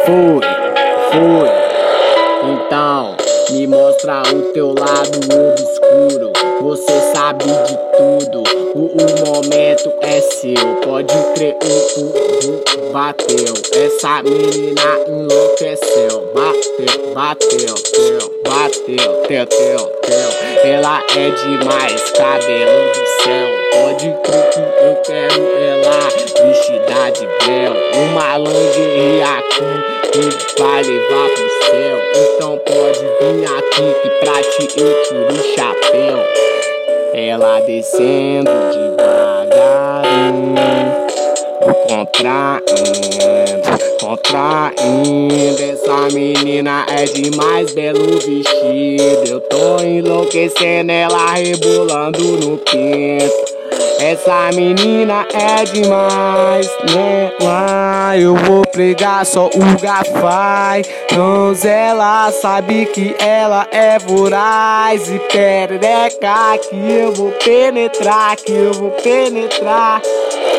Foi. Então, me mostra o teu lado obscuro. Você sabe de tudo. O momento é seu. Pode crer, o bateu. Essa menina enlouqueceu. Bateu. Ela é demais, cabelo do céu. Pode crer que eu quero ela vestida de véu. Uma lingerie aqui que vai levar pro céu. Então pode vir aqui que pra ti eu tiro o chapéu. Ela descendo devagarinho, contraindo. Essa menina é demais, belo vestido. Eu tô enlouquecendo, ela rebolando no pinto. Essa menina é demais, né? Eu vou pregar só o gafai. Ela sabe que ela é voraz. E perereca que eu vou penetrar,